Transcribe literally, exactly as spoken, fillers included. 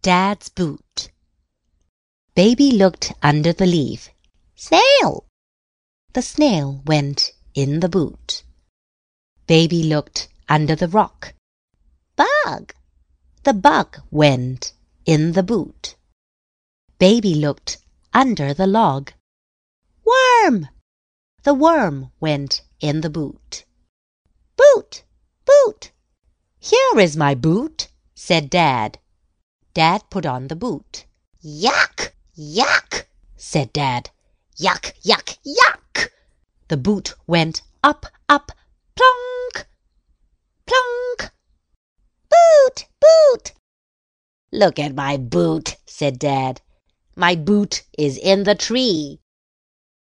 Dad's boot. Baby looked under the leaf. Snail! The snail went in the boot. Baby looked under the rock. Bug! The bug went in the boot. Baby looked under the log. Worm! The worm went in the boot. Boot! Boot! Here is my boot, said Dad. Dad put on the boot. Yuck! Yuck! said Dad. Yuck! Yuck! Yuck! The boot went up, up, plonk! Plonk! Boot! Boot! Look at my boot, said Dad. My boot is in the tree.